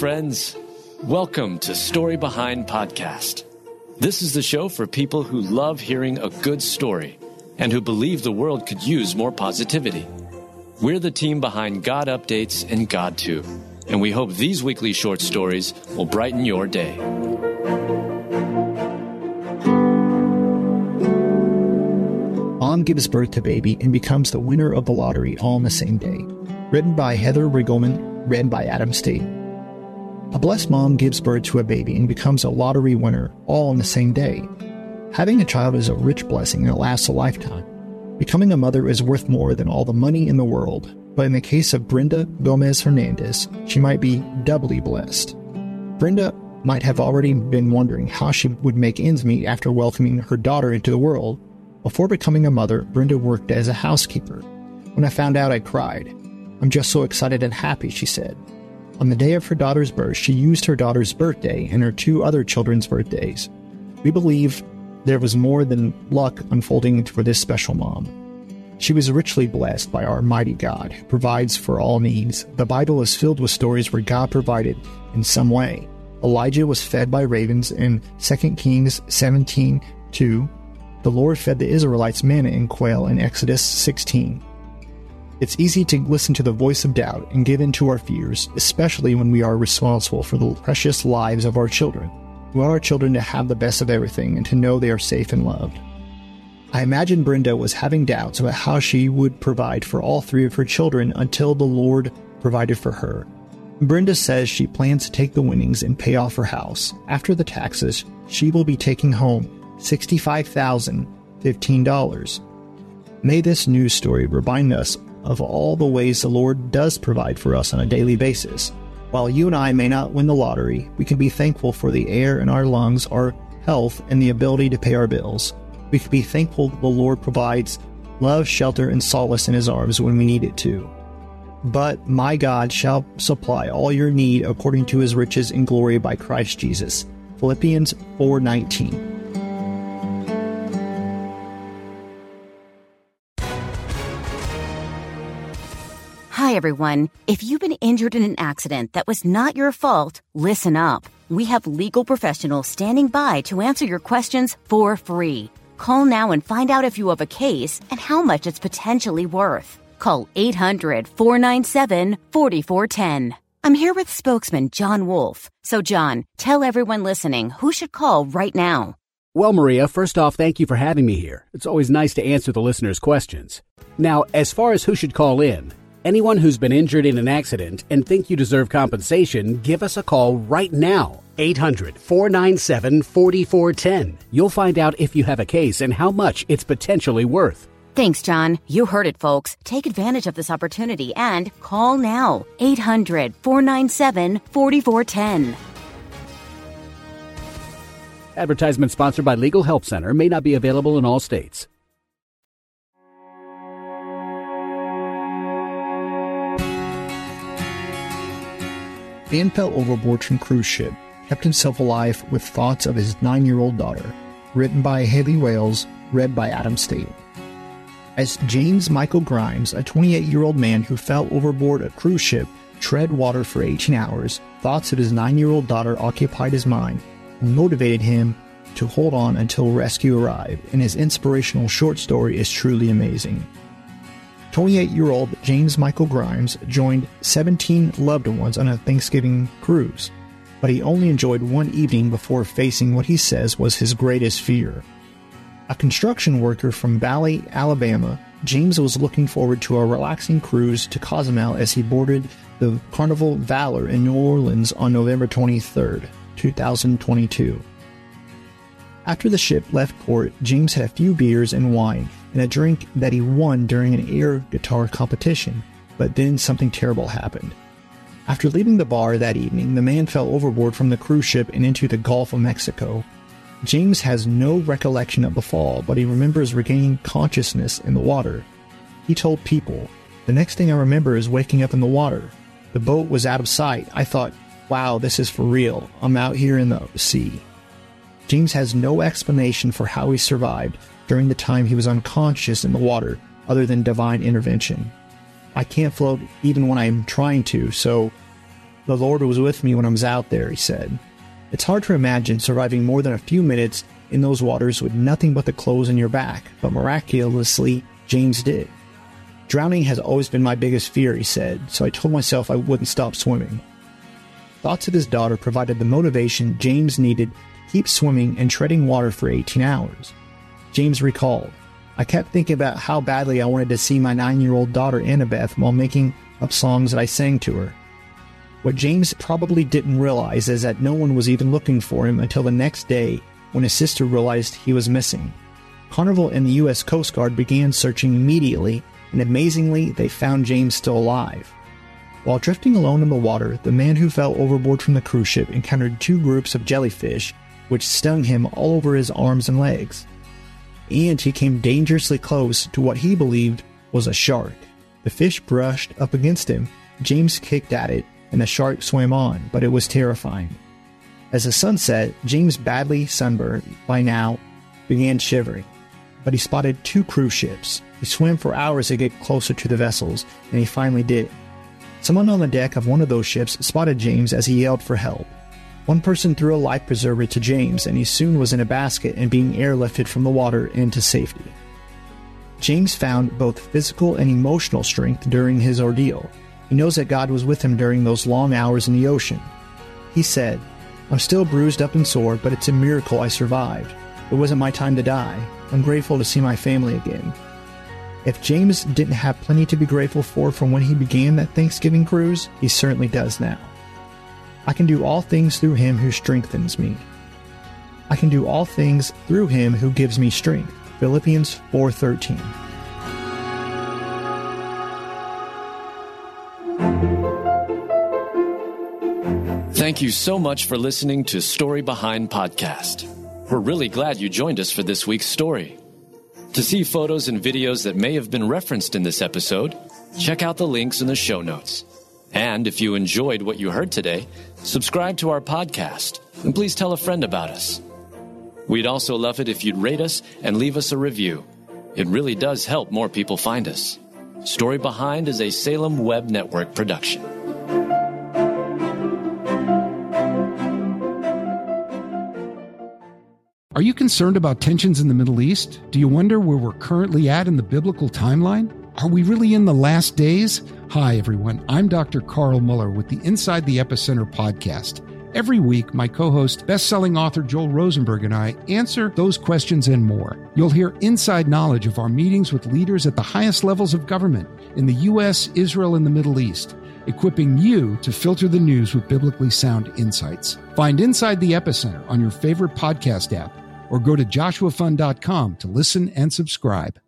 friends. Welcome to Story Behind Podcast. This is the show for people who love hearing a good story and who believe the world could use more positivity. We're the team behind God Updates and God Too, and we hope these weekly short stories will brighten your day. Mom gives birth to baby and becomes the winner of the lottery all on the same day. Written by Heather Riggleman, read by Adam State. A blessed mom gives birth to a baby and becomes a lottery winner all on the same day. Having a child is a rich blessing and it lasts a lifetime. Becoming a mother is worth more than all the money in the world, but in the case of Brenda Gomez Hernandez, she might be doubly blessed. Brenda might have already been wondering how she would make ends meet after welcoming her daughter into the world. Before becoming a mother, Brenda worked as a housekeeper. When I found out, I cried. I'm just so excited and happy, she said. On the day of her daughter's birth, she used her daughter's birthday and her two other children's birthdays. We believe there was more than luck unfolding for this special mom. She was richly blessed by our mighty God, who provides for all needs. The Bible is filled with stories where God provided in some way. Elijah was fed by ravens in 2 Kings 17:2. The Lord fed the Israelites manna and quail in Exodus 16. It's easy to listen to the voice of doubt and give in to our fears, especially when we are responsible for the precious lives of our children. We want our children to have the best of everything and to know they are safe and loved. I imagine Brenda was having doubts about how she would provide for all three of her children until the Lord provided for her. Brenda says she plans to take the winnings and pay off her house. After the taxes, she will be taking home $65,015. May this news story remind us of all the ways the Lord does provide for us on a daily basis. While you and I may not win the lottery, we can be thankful for the air in our lungs, our health, and the ability to pay our bills. We can be thankful the Lord provides love, shelter, and solace in His arms when we need it too. But my God shall supply all your need according to His riches in glory by Christ Jesus. Philippians 4:19. Hi, everyone. If you've been injured in an accident that was not your fault, listen up. We have legal professionals standing by to answer your questions for free. Call now and find out if you have a case and how much it's potentially worth. Call 800-497-4410. I'm here with spokesman John Wolf. So, John, tell everyone listening who should call right now. Well, Maria, first off, thank you for having me here. It's always nice to answer the listeners' questions. Now, as far as who should call in, anyone who's been injured in an accident and think you deserve compensation, give us a call right now. 800-497-4410. You'll find out if you have a case and how much it's potentially worth. Thanks, John. You heard it, folks. Take advantage of this opportunity and call now. 800-497-4410. Advertisement sponsored by Legal Help Center. May not be available in all states. Man fell overboard from cruise ship, kept himself alive with thoughts of his 9-year-old daughter. Written by Haley Wales, read by Adam State. As James Michael Grimes, a 28-year-old man who fell overboard a cruise ship, tread water for 18 hours, thoughts of his 9-year-old daughter occupied his mind and motivated him to hold on until rescue arrived, and his inspirational short story is truly amazing. 28-year-old James Michael Grimes joined 17 loved ones on a Thanksgiving cruise, but he only enjoyed one evening before facing what he says was his greatest fear. A construction worker from Valley, Alabama, James was looking forward to a relaxing cruise to Cozumel as he boarded the Carnival Valor in New Orleans on November 23, 2022. After the ship left port, James had a few beers and wine, and a drink that he won during an air guitar competition, but then something terrible happened. After leaving the bar that evening, the man fell overboard from the cruise ship and into the Gulf of Mexico. James has no recollection of the fall, but he remembers regaining consciousness in the water. He told People, "The next thing I remember is waking up in the water. The boat was out of sight. I thought, wow, this is for real. I'm out here in the sea." James has no explanation for how he survived during the time he was unconscious in the water, other than divine intervention. "I can't float even when I'm trying to, so The Lord was with me when I was out there, he said. It's hard to imagine surviving more than a few minutes in those waters with nothing but the clothes in your back, but miraculously, James did. Drowning has always been my biggest fear, he said, so I told myself I wouldn't stop swimming. Thoughts of his daughter provided the motivation James needed to keep swimming and treading water for 18 hours. James recalled, I kept thinking about how badly I wanted to see my 9-year-old daughter Annabeth while making up songs that I sang to her. What James probably didn't realize is that no one was even looking for him until the next day when his sister realized he was missing. Carnival and the U.S. Coast Guard began searching immediately, and amazingly, they found James still alive. While drifting alone in the water, the man who fell overboard from the cruise ship encountered 2 groups of jellyfish, which stung him all over his arms and legs. And he came dangerously close to what he believed was a shark. The fish brushed up against him. James kicked at it, and the shark swam on, but it was terrifying. As the sun set, James, badly sunburned by now, began shivering. But he spotted 2 cruise ships. He swam for hours to get closer to the vessels, and he finally did. Someone on the deck of one of those ships spotted James as he yelled for help. One person threw a life preserver to James, and he soon was in a basket and being airlifted from the water into safety. James found both physical and emotional strength during his ordeal. He knows that God was with him during those long hours in the ocean. He said, I'm still bruised up and sore, but it's a miracle I survived. It wasn't my time to die. I'm grateful to see my family again. If James didn't have plenty to be grateful for from when he began that Thanksgiving cruise, he certainly does now. I can do all things through him who strengthens me. I can do all things through him who gives me strength. Philippians 4:13. Thank you so much for listening to Story Behind Podcast. We're really glad you joined us for this week's story. To see photos and videos that may have been referenced in this episode, check out the links in the show notes. And if you enjoyed what you heard today, subscribe to our podcast, and please tell a friend about us. We'd also love it if you'd rate us and leave us a review. It really does help more people find us. Story Behind is a Salem Web Network production. Are you concerned about tensions in the Middle East? Do you wonder where we're currently at in the biblical timeline? Are we really in the last days? Hi, everyone. I'm Dr. Carl Muller with the Inside the Epicenter podcast. Every week, my co-host, best-selling author Joel Rosenberg and I answer those questions and more. You'll hear inside knowledge of our meetings with leaders at the highest levels of government in the U.S., Israel, and the Middle East, equipping you to filter the news with biblically sound insights. Find Inside the Epicenter on your favorite podcast app, or go to joshuafund.com to listen and subscribe.